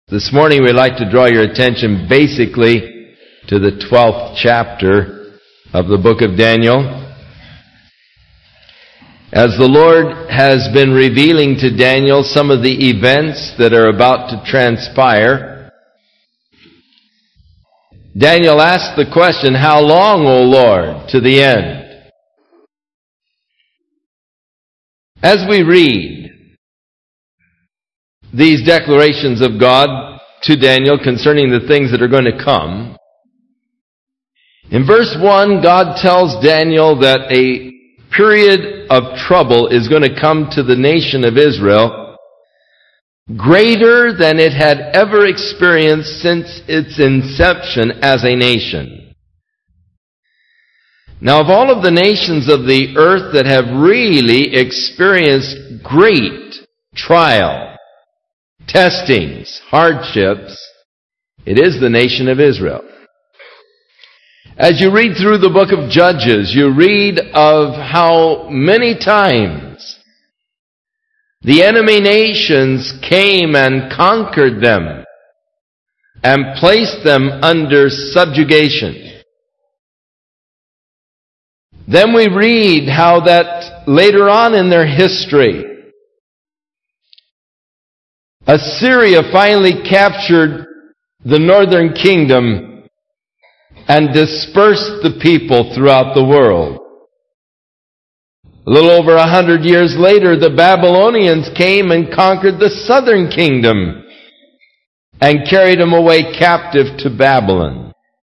This morning we'd like to draw your attention basically to the 12th chapter of the book of Daniel. As the Lord has been revealing to Daniel some of the events that are about to transpire, Daniel asked the question, "How long, O Lord, to the end?" As we read these declarations of God to Daniel concerning the things that are going to come, in verse 1, God tells Daniel that a period of trouble is going to come to the nation of Israel greater than it had ever experienced since its inception as a nation. Now, of all of the nations of the earth that have really experienced great trial, testings, hardships, it is the nation of Israel. As you read through the book of Judges, you read of how many times the enemy nations came and conquered them and placed them under subjugation. Then we read how that later on in their history, Assyria finally captured the northern kingdom and dispersed the people throughout the world. A little over 100 years later, the Babylonians came and conquered the southern kingdom and carried them away captive to Babylon.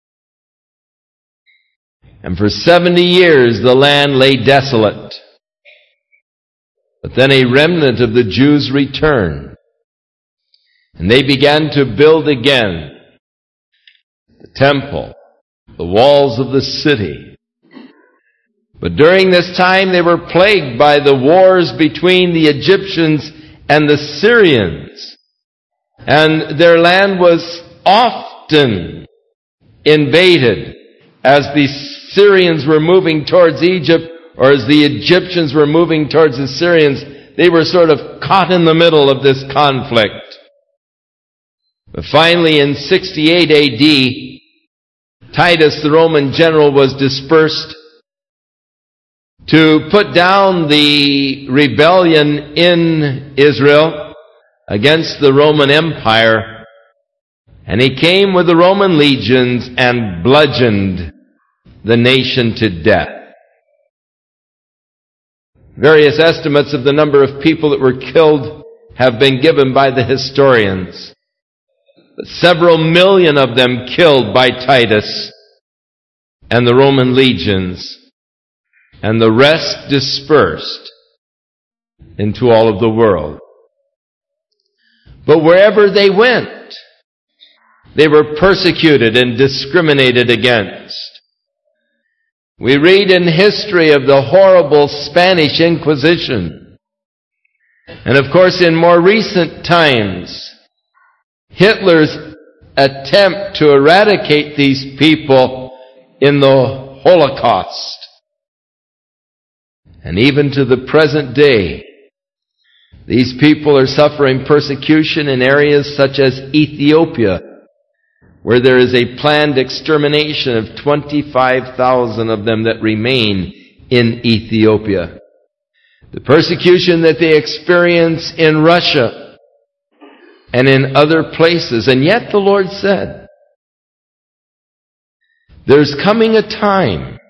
And for 70 years the land lay desolate. But then a remnant of the Jews returned. And they began to build again the temple, the walls of the city. But during this time they were plagued by the wars between the Egyptians and the Syrians. And their land was often invaded as the Syrians were moving towards Egypt, or as the Egyptians were moving towards the Syrians. They were sort of caught in the middle of this conflict. But finally, in 68 A.D., Titus, the Roman general, was dispersed to put down the rebellion in Israel against the Roman Empire. And he came with the Roman legions and bludgeoned the nation to death. Various estimates of the number of people that were killed have been given by the historians. Several million of them killed by Titus and the Roman legions, and the rest dispersed into all of the world. But wherever they went, they were persecuted and discriminated against. We read in history of the horrible Spanish Inquisition. And of course, in more recent times, Hitler's attempt to eradicate these people in the Holocaust. And even to the present day, these people are suffering persecution in areas such as Ethiopia, where there is a planned extermination of 25,000 of them that remain in Ethiopia. The persecution that they experience in Russia and in other places. And yet the Lord said, there's coming a time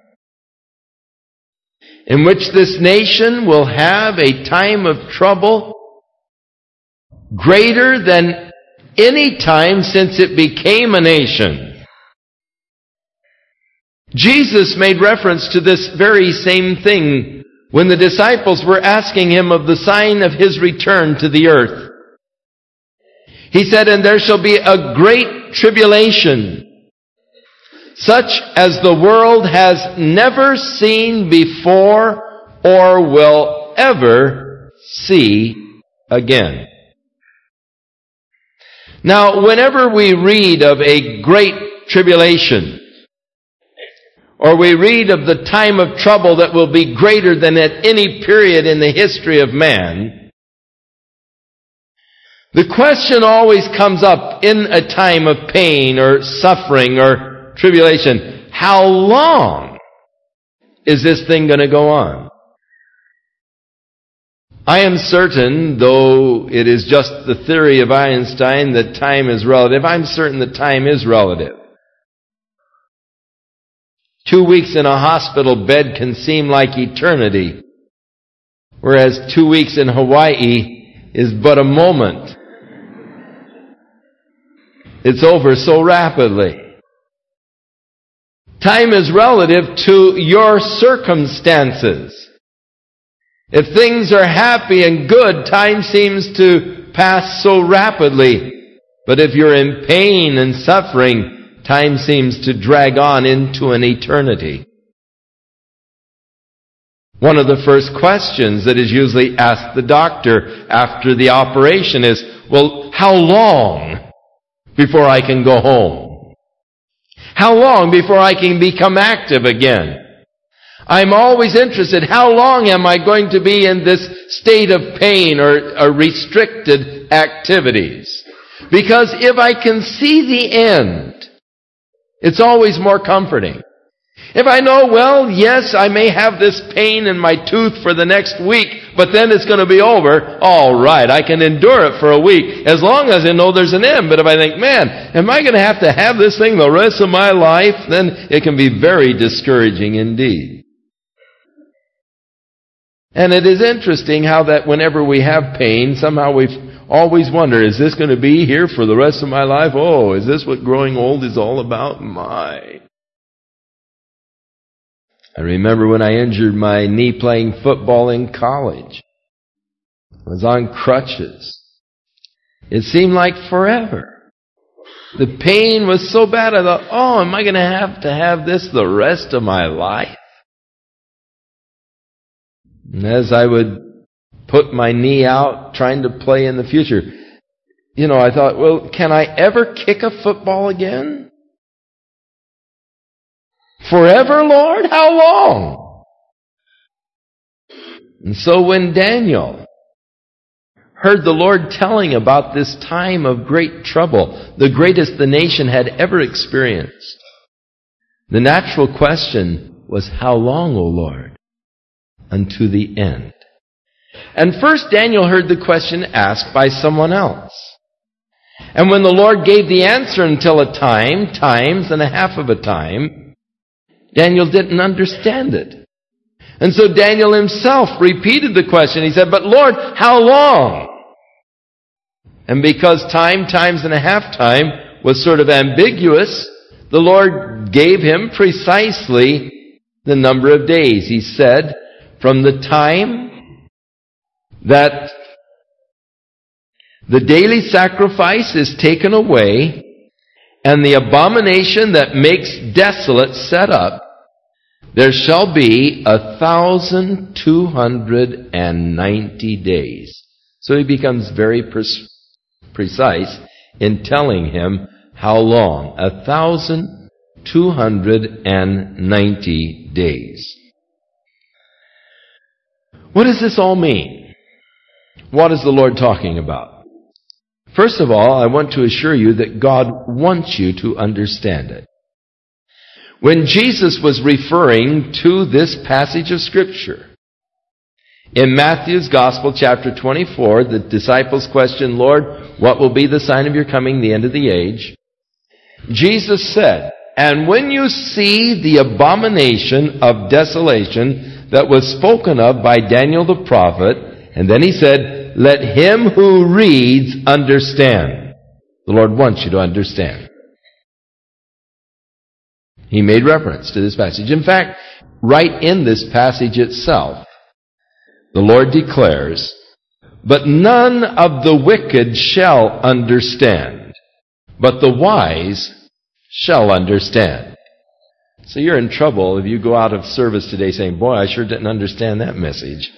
in which this nation will have a time of trouble greater than any time since it became a nation. Jesus made reference to this very same thing when the disciples were asking him of the sign of his return to the earth. He said, "And there shall be a great tribulation, such as the world has never seen before or will ever see again." Now, whenever we read of a great tribulation, or we read of the time of trouble that will be greater than at any period in the history of man, the question always comes up, yourself in a time of pain or suffering or tribulation, how long is this thing going to go on? I am certain, though it is just the theory of Einstein that time is relative, I'm certain that time is relative. 2 weeks in a hospital bed can seem like eternity, whereas 2 weeks in Hawaii is but a moment. It's over so rapidly. Time is relative to your circumstances. If things are happy and good, time seems to pass so rapidly. But if you're in pain and suffering, time seems to drag on into an eternity. One of the first questions that is usually asked the doctor after the operation is, well, how long before I can go home? How long before I can become active again? I'm always interested, how long am I going to be in this state of pain or restricted activities? Because if I can see the end, it's always more comforting. If I know, well, yes, I may have this pain in my tooth for the next week, but then it's going to be over, all right, I can endure it for a week, as long as I know there's an end. But if I think, man, am I going to have this thing the rest of my life? Then it can be very discouraging indeed. And it is interesting how that whenever we have pain, somehow we always wonder, is this going to be here for the rest of my life? Oh, is this what growing old is all about? My. I remember when I injured my knee playing football in college. I was on crutches. It seemed like forever. The pain was so bad, I thought, oh, am I going to have this the rest of my life? And as I would put my knee out trying to play in the future, I thought, well, can I ever kick a football again? Forever, Lord? How long? And so when Daniel heard the Lord telling about this time of great trouble, the greatest the nation had ever experienced, the natural question was, how long, O Lord? Unto the end. And first Daniel heard the question asked by someone else. And when the Lord gave the answer until a time, times and a half of a time, Daniel didn't understand it. And so Daniel himself repeated the question. He said, but Lord, how long? And because time, times and a half time was sort of ambiguous, the Lord gave him precisely the number of days. He said, from the time that the daily sacrifice is taken away and the abomination that makes desolate set up, there shall be 1,290 days. So he becomes very precise in telling him how long. 1,290 days. What does this all mean? What is the Lord talking about? First of all, I want to assure you that God wants you to understand it. When Jesus was referring to this passage of Scripture, in Matthew's Gospel, chapter 24, the disciples questioned, Lord, what will be the sign of your coming, the end of the age? Jesus said, and when you see the abomination of desolation that was spoken of by Daniel the prophet, and then he said, let him who reads understand. The Lord wants you to understand. He made reference to this passage. In fact, right in this passage itself, the Lord declares, but none of the wicked shall understand, but the wise shall understand. So you're in trouble if you go out of service today saying, boy, I sure didn't understand that message.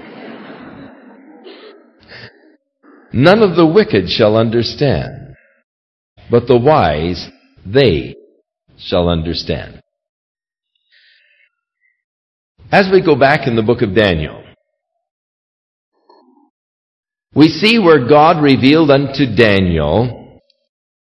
None of the wicked shall understand, but the wise, they shall understand. As we go back in the book of Daniel, we see where God revealed unto Daniel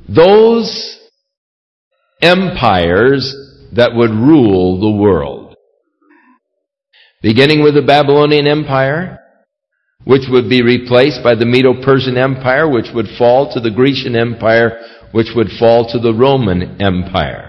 those empires that would rule the world. Beginning with the Babylonian Empire, which would be replaced by the Medo-Persian Empire, which would fall to the Grecian Empire, which would fall to the Roman Empire.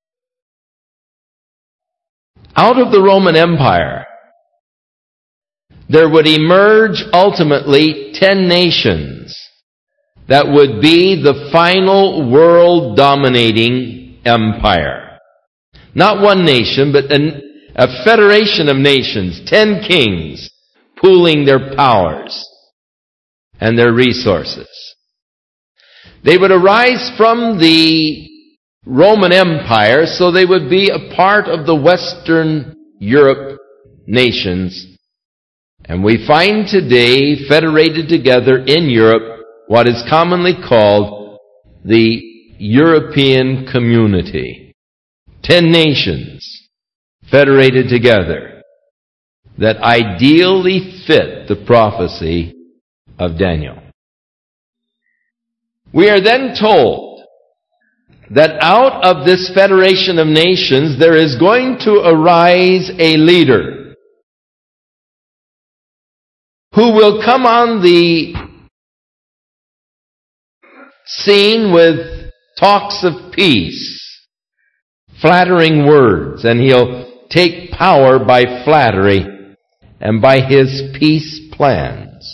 Out of the Roman Empire, there would emerge ultimately 10 nations that would be the final world-dominating empire. Not one nation, but a federation of nations, 10 kings, pooling their powers and their resources. They would arise from the Roman Empire, so they would be a part of the Western Europe nations. And we find today, federated together in Europe, what is commonly called the European Community. 10 nations federated together that ideally fit the prophecy of Daniel. We are then told that out of this federation of nations there is going to arise a leader who will come on the scene with talks of peace, flattering words, and he'll take power by flattery and by his peace plans.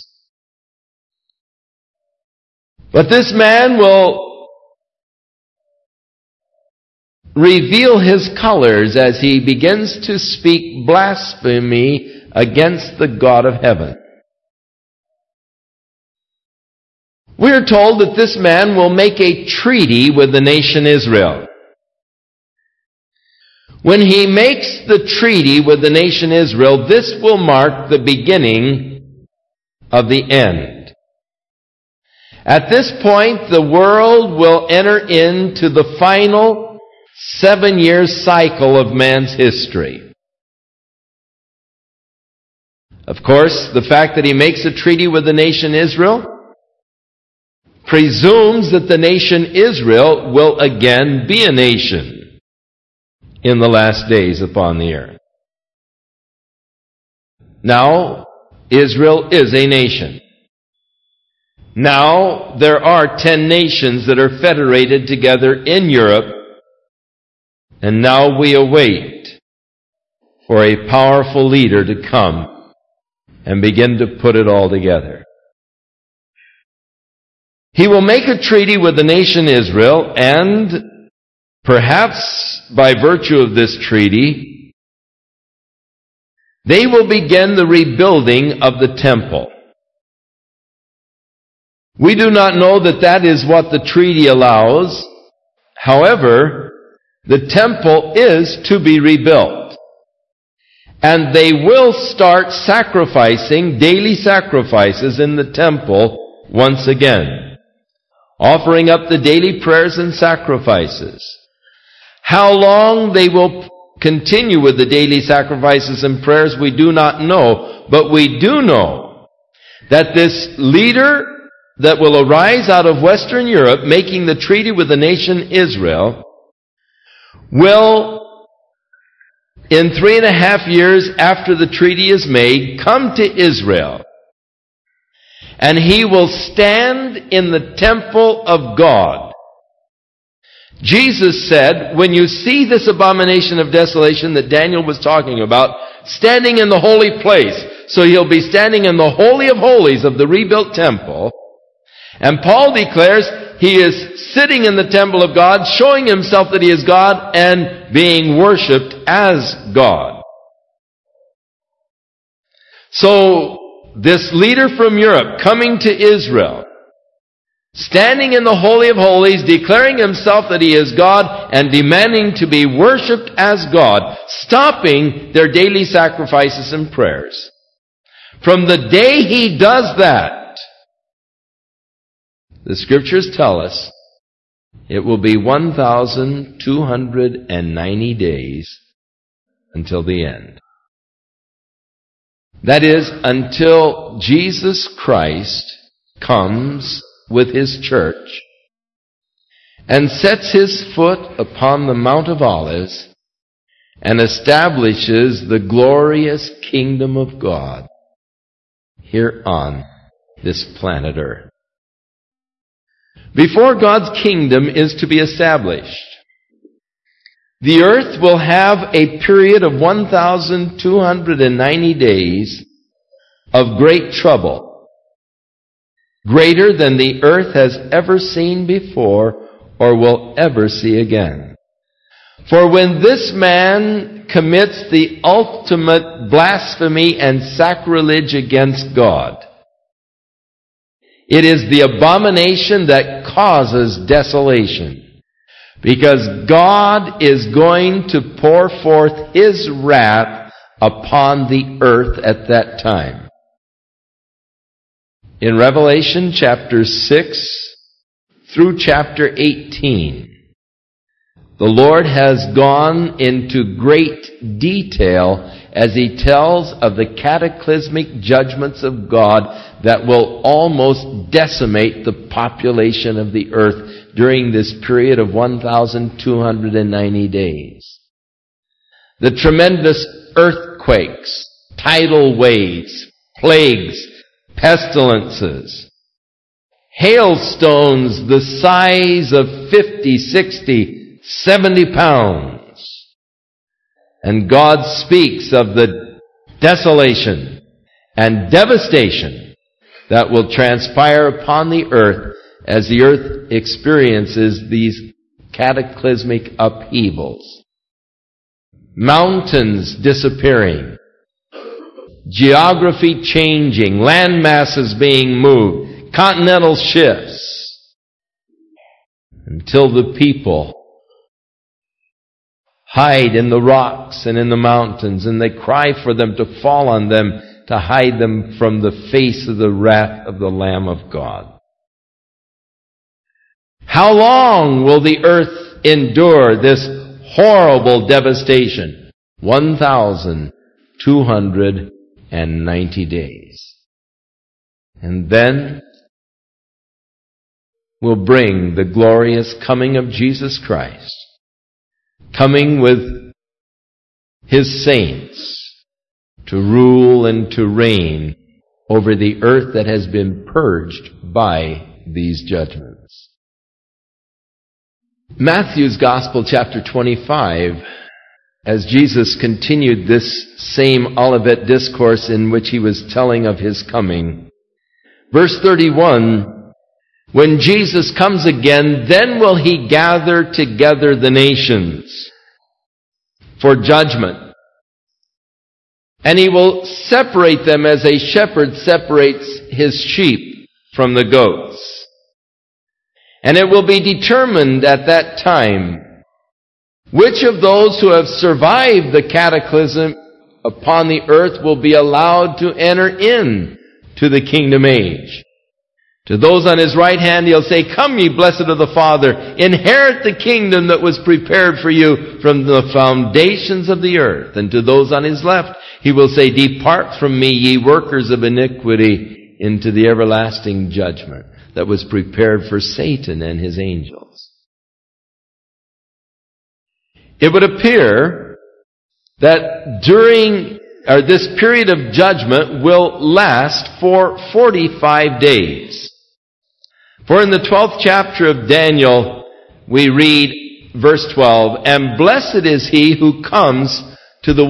But this man will reveal his colors as he begins to speak blasphemy against the God of heaven. We are told that this man will make a treaty with the nation Israel. When he makes the treaty with the nation Israel, this will mark the beginning of the end. At this point, the world will enter into the final 7-year cycle of man's history. Of course, the fact that he makes a treaty with the nation Israel presumes that the nation Israel will again be a nation in the last days upon the earth. Now, Israel is a nation. Now, there are 10 nations that are federated together in Europe, and now we await for a powerful leader to come and begin to put it all together. He will make a treaty with the nation Israel, and perhaps by virtue of this treaty, they will begin the rebuilding of the temple. We do not know that that is what the treaty allows. However, the temple is to be rebuilt. And they will start sacrificing, daily sacrifices in the temple once again, offering up the daily prayers and sacrifices. How long they will continue with the daily sacrifices and prayers, we do not know, but we do know that this leader that will arise out of Western Europe, making the treaty with the nation Israel, will, in 3.5 years after the treaty is made, come to Israel. And he will stand in the temple of God. Jesus said, when you see this abomination of desolation that Daniel was talking about, standing in the holy place, so he'll be standing in the Holy of Holies of the rebuilt temple, and Paul declares he is sitting in the temple of God, showing himself that he is God and being worshipped as God. So, this leader from Europe coming to Israel, standing in the Holy of Holies, declaring himself that he is God and demanding to be worshipped as God, stopping their daily sacrifices and prayers. From the day he does that, the Scriptures tell us it will be 1,290 days until the end. That is, until Jesus Christ comes with His church and sets his foot upon the Mount of Olives and establishes the glorious kingdom of God here on this planet Earth. Before God's kingdom is to be established, the earth will have a period of 1,290 days of great trouble, greater than the earth has ever seen before or will ever see again. For when this man commits the ultimate blasphemy and sacrilege against God, it is the abomination that causes desolation, because God is going to pour forth His wrath upon the earth at that time. In Revelation chapter 6 through chapter 18, the Lord has gone into great detail as He tells of the cataclysmic judgments of God that will almost decimate the population of the earth during this period of 1,290 days. The tremendous earthquakes, tidal waves, plagues, pestilences, hailstones the size of 50, 60, 70 pounds. And God speaks of the desolation and devastation that will transpire upon the earth as the earth experiences these cataclysmic upheavals. Mountains disappearing, geography changing, land masses being moved, continental shifts, until the people hide in the rocks and in the mountains, and they cry for them to fall on them to hide them from the face of the wrath of the Lamb of God. How long will the earth endure this horrible devastation? 1,290 days. And then will bring the glorious coming of Jesus Christ, coming with His saints to rule and to reign over the earth that has been purged by these judgments. Matthew's Gospel, chapter 25, as Jesus continued this same Olivet discourse in which He was telling of His coming, verse 31, when Jesus comes again, then will He gather together the nations for judgment. And He will separate them as a shepherd separates his sheep from the goats. And it will be determined at that time which of those who have survived the cataclysm upon the earth will be allowed to enter in to the kingdom age. To those on His right hand He'll say, "Come, ye blessed of the Father, inherit the kingdom that was prepared for you from the foundations of the earth." And to those on His left He will say, "Depart from me, ye workers of iniquity, into the everlasting judgment that was prepared for Satan and his angels." It would appear that this period of judgment will last for 45 days. For in the 12th chapter of Daniel, we read, verse 12, "And blessed is he who comes to the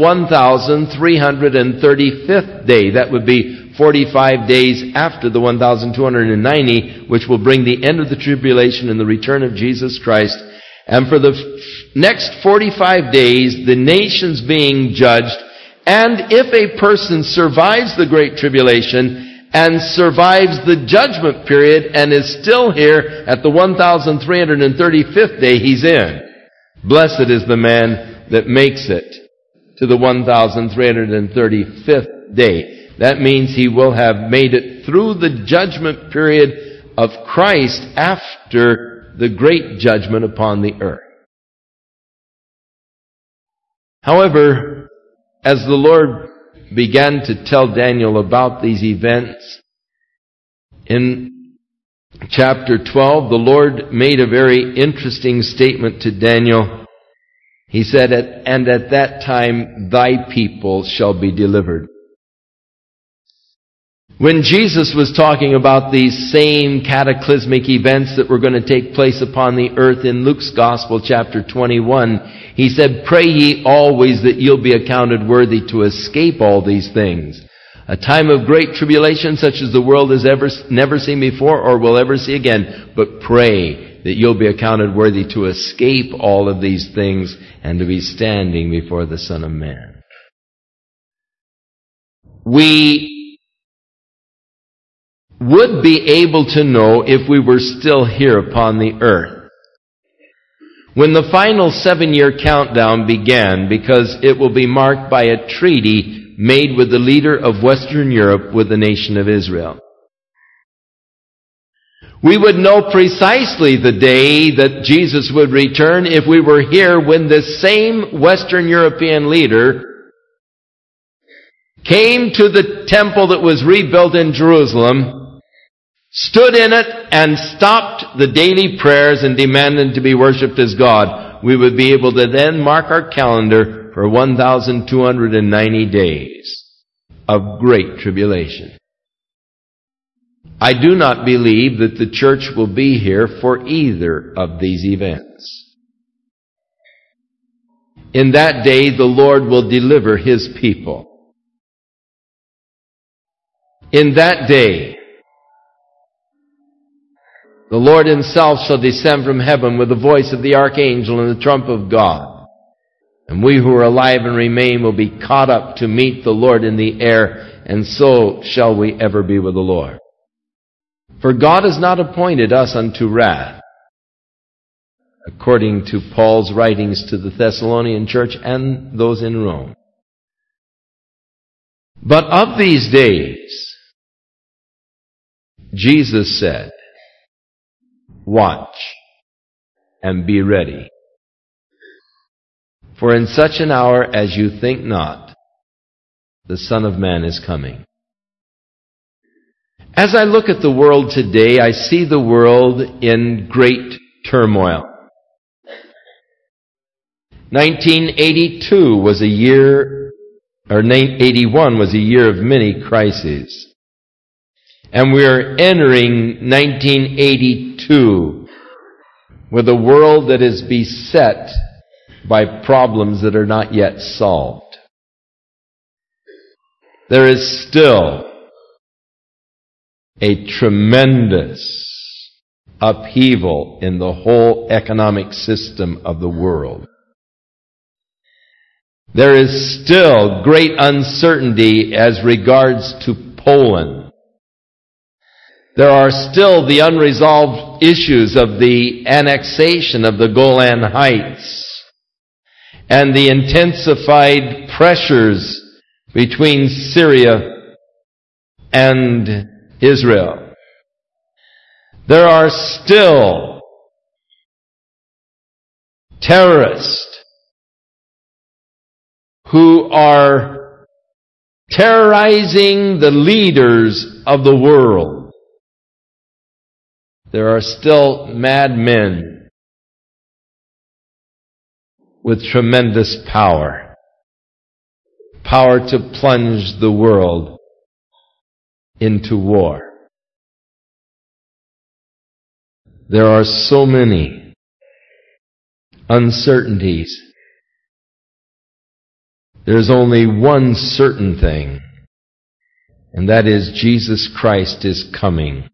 1,335th day." That would be 45 days after the 1,290, which will bring the end of the tribulation and the return of Jesus Christ. And for the next 45 days, the nations being judged. And if a person survives the Great Tribulation and survives the judgment period and is still here at the 1,335th day, he's in. Blessed is the man that makes it to the 1,335th day. That means he will have made it through the judgment period of Christ after the great judgment upon the earth. However, as the Lord began to tell Daniel about these events, in chapter 12, the Lord made a very interesting statement to Daniel. He said, "And at that time thy people shall be delivered." When Jesus was talking about these same cataclysmic events that were going to take place upon the earth in Luke's Gospel, chapter 21, he said, "Pray ye always that you'll be accounted worthy to escape all these things. A time of great tribulation such as the world has never seen before or will ever see again. But pray that you'll be accounted worthy to escape all of these things and to be standing before the Son of Man." We would be able to know if we were still here upon the earth when the final 7-year countdown began, because it will be marked by a treaty made with the leader of Western Europe with the nation of Israel. We would know precisely the day that Jesus would return if we were here when this same Western European leader came to the temple that was rebuilt in Jerusalem, stood in it, and stopped the daily prayers and demanded to be worshipped as God. We would be able to then mark our calendar for 1,290 days of great tribulation. I do not believe that the church will be here for either of these events. In that day, the Lord will deliver His people. In that day, the Lord Himself shall descend from heaven with the voice of the archangel and the trump of God. And we who are alive and remain will be caught up to meet the Lord in the air, and so shall we ever be with the Lord. For God has not appointed us unto wrath, according to Paul's writings to the Thessalonian church and those in Rome. But of these days, Jesus said, "Watch and be ready. For in such an hour as you think not, the Son of Man is coming." As I look at the world today, I see the world in great turmoil. 1981 was a year of many crises. And we are entering 1982 with a world that is beset by problems that are not yet solved. There is still a tremendous upheaval in the whole economic system of the world. There is still great uncertainty as regards to Poland. There are still the unresolved issues of the annexation of the Golan Heights and the intensified pressures between Syria and Israel. There are still terrorists who are terrorizing the leaders of the world. There are still madmen with tremendous power to plunge the world into war. There are so many uncertainties. There's only one certain thing, and that is Jesus Christ is coming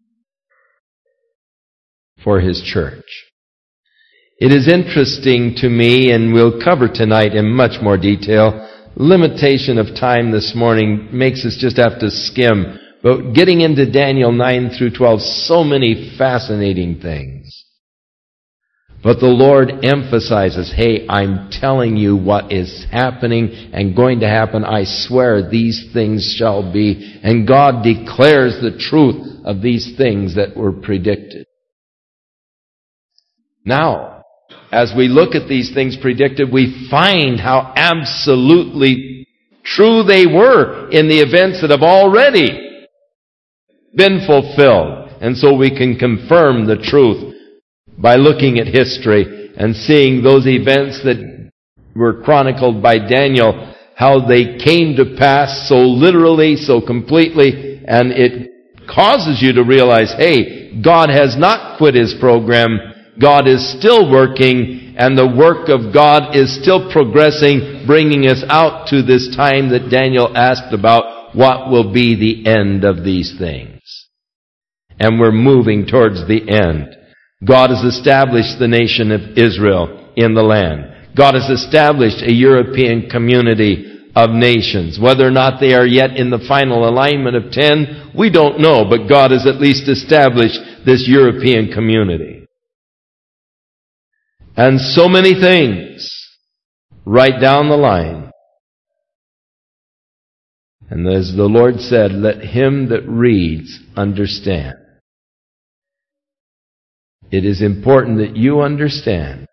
for His church. It is interesting to me, and we'll cover tonight in much more detail. Limitation of time this morning makes us just have to skim. But getting into Daniel 9 through 12, so many fascinating things. But the Lord emphasizes, hey, I'm telling you what is happening and going to happen. I swear these things shall be. And God declares the truth of these things that were predicted. Now, as we look at these things predicted, we find how absolutely true they were in the events that have already been fulfilled. and so we can confirm the truth by looking at history and seeing those events that were chronicled by Daniel, how they came to pass so literally, so completely, and it causes you to realize, hey, God has not quit His program. God is still working, and the work of God is still progressing, bringing us out to this time that Daniel asked about, what will be the end of these things. And we're moving towards the end. God has established the nation of Israel in the land. God has established a European community of nations. Whether or not they are yet in the final alignment of 10, we don't know, but God has at least established this European community. And so many things right down the line. And as the Lord said, let him that reads understand. It is important that you understand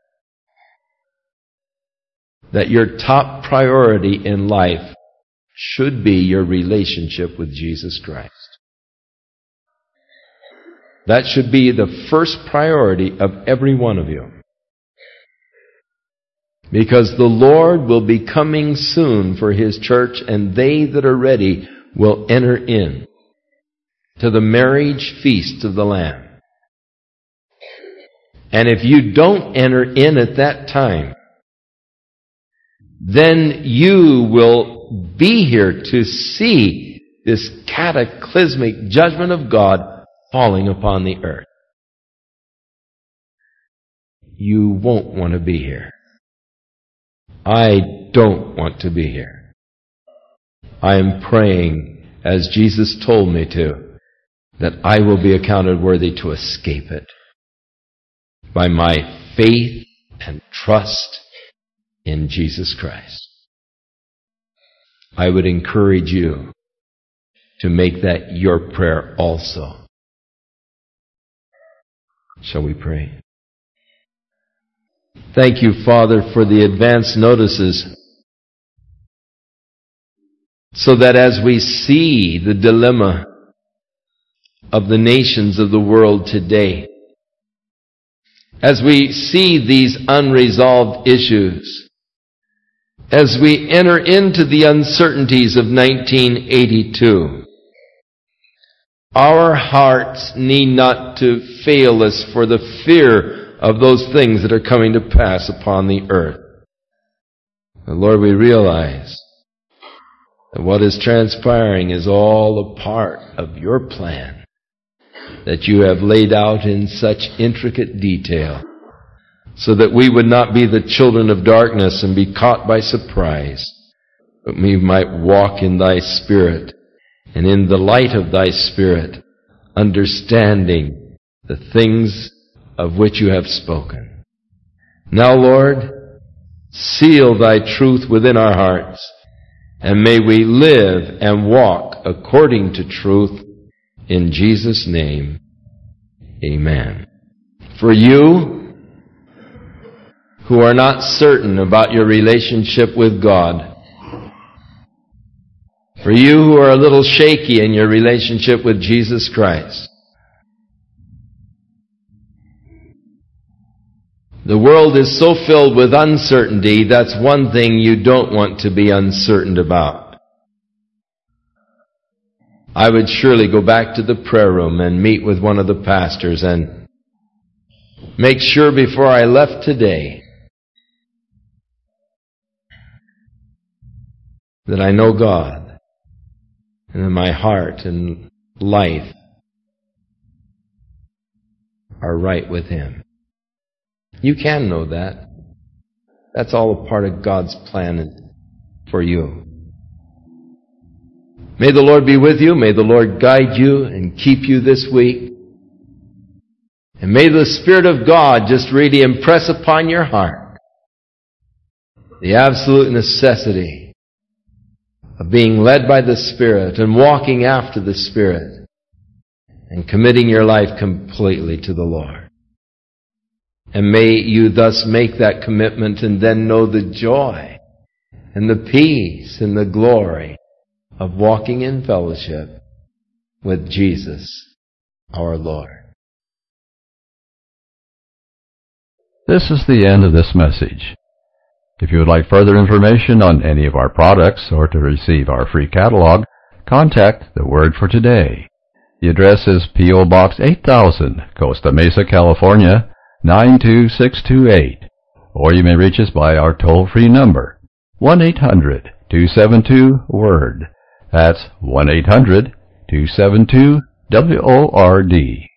that your top priority in life should be your relationship with Jesus Christ. That should be the first priority of every one of you. Because the Lord will be coming soon for His church, and they that are ready will enter in to the marriage feast of the Lamb. And if you don't enter in at that time, then you will be here to see this cataclysmic judgment of God falling upon the earth. You won't want to be here. I don't want to be here. I am praying, as Jesus told me to, that I will be accounted worthy to escape it by my faith and trust in Jesus Christ. I would encourage you to make that your prayer also. Shall we pray? Thank you, Father, for the advance notices, so that as we see the dilemma of the nations of the world today, as we see these unresolved issues, as we enter into the uncertainties of 1982, our hearts need not to fail us for the fear of those things that are coming to pass upon the earth. But Lord, we realize that what is transpiring is all a part of your plan that you have laid out in such intricate detail, so that we would not be the children of darkness and be caught by surprise, but we might walk in thy Spirit, and in the light of thy Spirit, understanding the things of which you have spoken. Now, Lord, seal thy truth within our hearts, and may we live and walk according to truth. In Jesus' name, amen. For you who are not certain about your relationship with God, for you who are a little shaky in your relationship with Jesus Christ, the world is so filled with uncertainty, that's one thing you don't want to be uncertain about. I would surely go back to the prayer room and meet with one of the pastors and make sure before I left today that I know God and that my heart and life are right with Him. You can know that. That's all a part of God's plan for you. May the Lord be with you. May the Lord guide you and keep you this week. And may the Spirit of God just really impress upon your heart the absolute necessity of being led by the Spirit and walking after the Spirit and committing your life completely to the Lord. And may you thus make that commitment and then know the joy and the peace and the glory of walking in fellowship with Jesus our Lord. This is the end of this message. If you would like further information on any of our products or to receive our free catalog, contact The Word for Today. The address is P.O. Box 8000, Costa Mesa, California, 92628. Or you may reach us by our toll-free number, 1-800-272-WORD. That's 1-800-272-WORD.